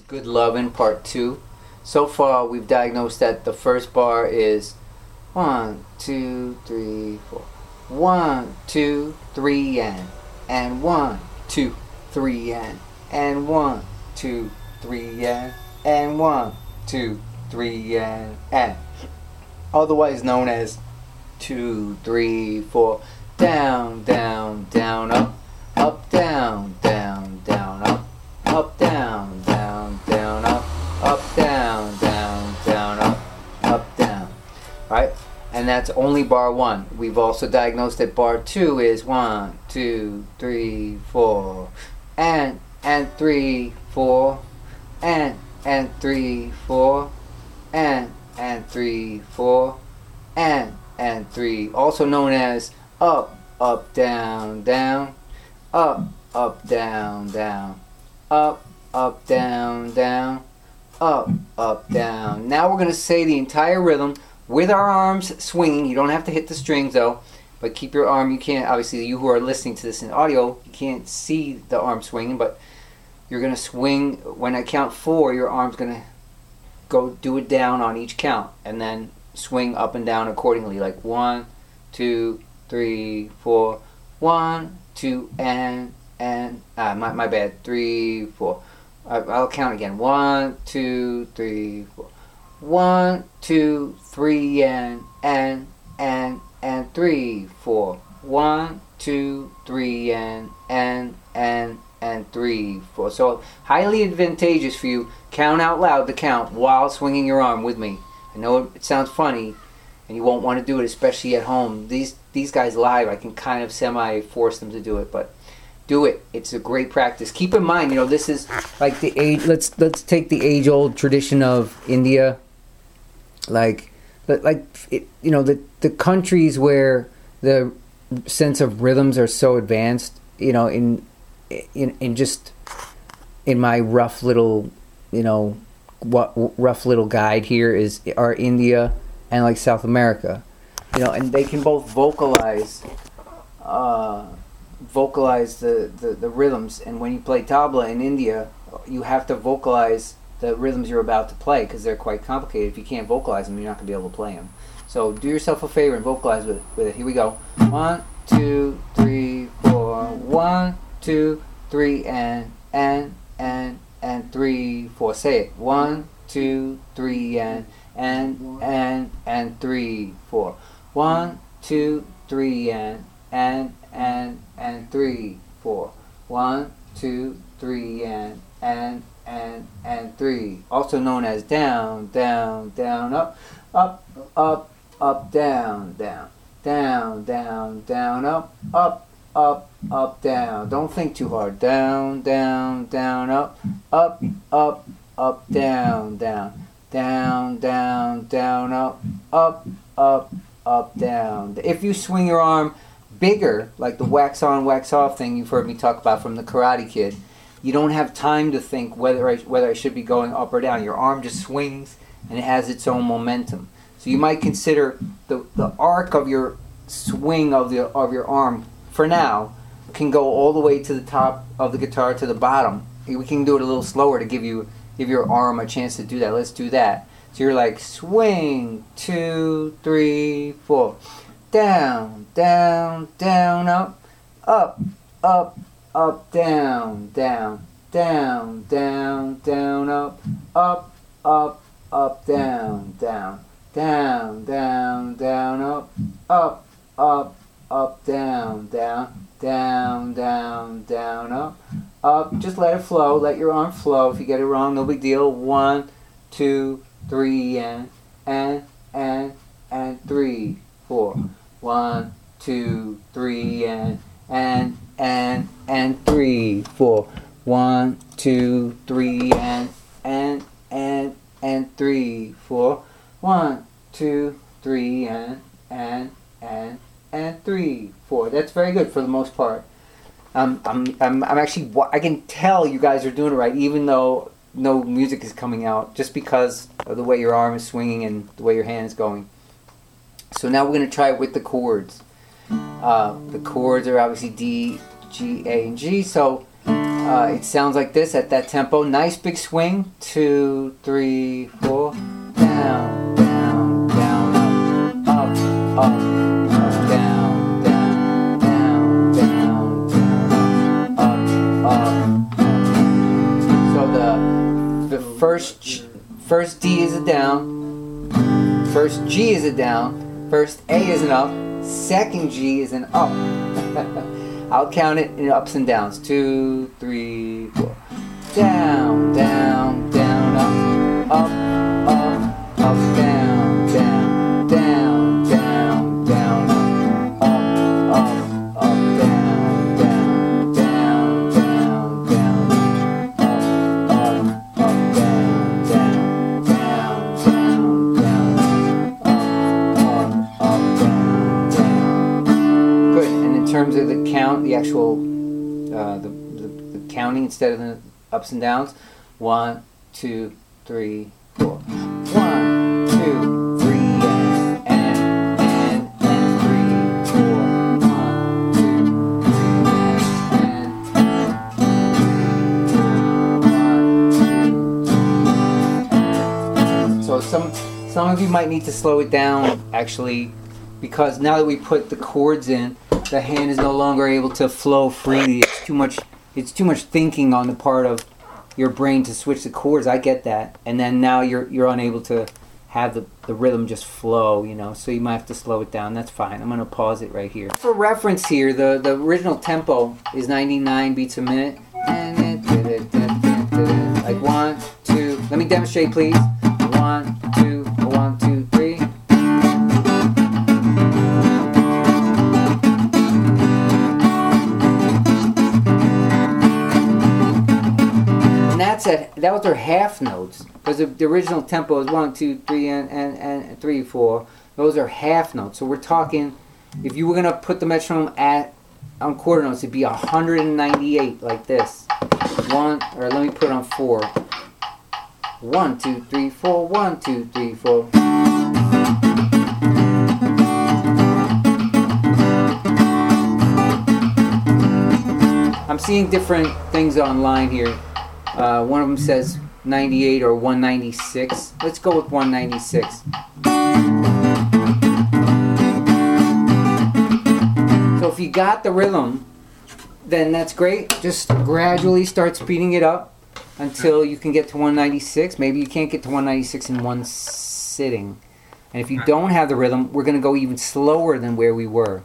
Good Lovin' Part 2. So far, we've diagnosed that the first bar is 1, 2, 3, 4. 1, 2, 3, and 1, 2, 3, and 1, 2, 3, and 1, 2, 3, and. Otherwise known as 2, 3, 4. Down, down, down, up, up, down, down, down, up, up, down, down, down, up, down, down, down, up, down. Alright? And that's only bar 1. We've also diagnosed that bar 2 is 1, 2, 3, 4, and 3, 4, and 3, 4, and 3, 4, and 3. Also known as up, up, down, down, up, up, down, down, up, up, down, down, up, down. Now we're going to say the entire rhythm with our arms swinging. You don't have to hit the strings though, but keep your arm. You can't, obviously, you who are listening to this in audio, you can't see the arm swinging, but you're going to swing. When I count 4, your arm's going to go do it down on each count, and then swing up and down accordingly, like 1, 2, 3, 4, 1, 2, and my bad, 3, 4. I'll count again. 1, 2, 3, 4. 1, 2, 3, and 3, 4. 1, 2, 3, and 3, 4. So highly advantageous for you. Count out loud the count while swinging your arm with me. I know it sounds funny, and you won't want to do it, especially at home. These guys live, I can kind of semi-force them to do it, but do it. It's a great practice. Keep in mind, this is like the age. Let's take the age-old tradition of India, the countries where the sense of rhythms are so advanced. In my rough little guide here are India and like South America, and they can both vocalize the rhythms. And when you play tabla in India, you have to vocalize the rhythms you're about to play because they're quite complicated. If you can't vocalize them, you're not going to be able to play them. So do yourself a favor and vocalize with it. Here we go. 1, 2, 3, 4. 1, 2, 3, and 3, 4. Say it. 1, 2, 3, and 3, 4. 1, 2, 3, and 3, 4. 1, 2, 3, and 3. Also known as down, down, down, up, up, up, up, down, down, down, down, down, up, up, up, down. Don't think too hard. Down, down, down, up, up, down, down, down, down, down, up, down. If you swing your arm bigger, like the wax on, wax off thing you've heard me talk about from the Karate Kid, you don't have time to think whether I should be going up or down. Your arm just swings and it has its own momentum. So you might consider the arc of your swing of your arm for now can go all the way to the top of the guitar to the bottom. We can do it a little slower to give your arm a chance to do that. Let's do that. So you're like swing 2, 3, 4, down, down, down, up, up, up, up, down, down, down, down, down, up, up, up, down, down, down, down, down, up, up, down, down, down, down, down, up. Just let it flow. Let your arm flow. If you get it wrong, no big deal. 1, 2, 3, and 3, 4. 1, 2, 3, and 3, 4. 1, 2, 3, and 3, 4. 1, 2, 3, and 3, 4. That's very good for the most part. I'm actually, I can tell you guys are doing it right, even though no music is coming out, just because of the way your arm is swinging and the way your hand is going. So now we're going to try it with the chords. The chords are obviously D, G, A, and G. So It sounds like this at that tempo. Nice big swing. 2, 3, 4. Down, down, down, up, up, up, down, down, down, down, down, up, up. So the first D is a down, first G is a down, first A is an up, second G is an up. I'll count it in ups and downs. 2, 3, 4. Down, down, down, up, up, up, up, down, down, down, down, down, up, up, up, down, down, down, down, down, up, up, up, down, down, down, down, down, up, down, down. Good. And in terms of the count, the actual the counting instead of the ups and downs. 1, 2, 3, 4. 1, 2, 3, and 3, 4. 1, 2, 3, and. So some of you might need to slow it down actually, because now that we put the chords in, the hand is no longer able to flow freely. It's too much thinking on the part of your brain to switch the chords. I get that. And then now you're unable to have the rhythm just flow, you know. So you might have to slow it down. That's fine. I'm going to pause it right here. For reference here, the original tempo is 99 beats a minute. Like 1, 2. Let me demonstrate, please. 1, 2, 1, 2, 3. That was their half notes, because the original tempo is 1, 2, 3, and 3, 4. Those are half notes. So we're talking, if you were gonna put the metronome on quarter notes, it'd be 198 like this. Let me put it on 4. 1, 2, 3, 4. 1, 2, 3, 4. I'm seeing different things online here. One of them says 98 or 196. Let's go with 196. So if you got the rhythm, then that's great. Just gradually start speeding it up until you can get to 196. Maybe you can't get to 196 in one sitting. And if you don't have the rhythm, we're going to go even slower than where we were.